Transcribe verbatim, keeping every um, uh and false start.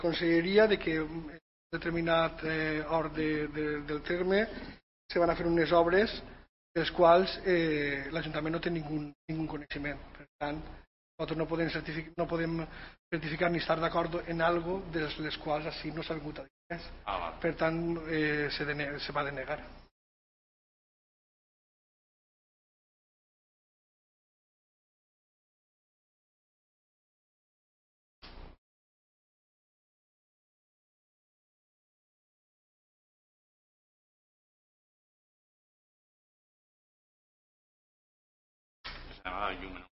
conselleria de que en determinat eh, hort de, de, del terme se van a fer unes obres dels quals eh, l'Ajuntament no té ningú, ningú coneixement. Per tant, nosaltres no podem certificar, no podem certificar ni estar d'acord en algo de les quals així no s'ha vingut a dir res. Ah, per tant, eh, se, de, se va denegar. que s'anava de llum, no?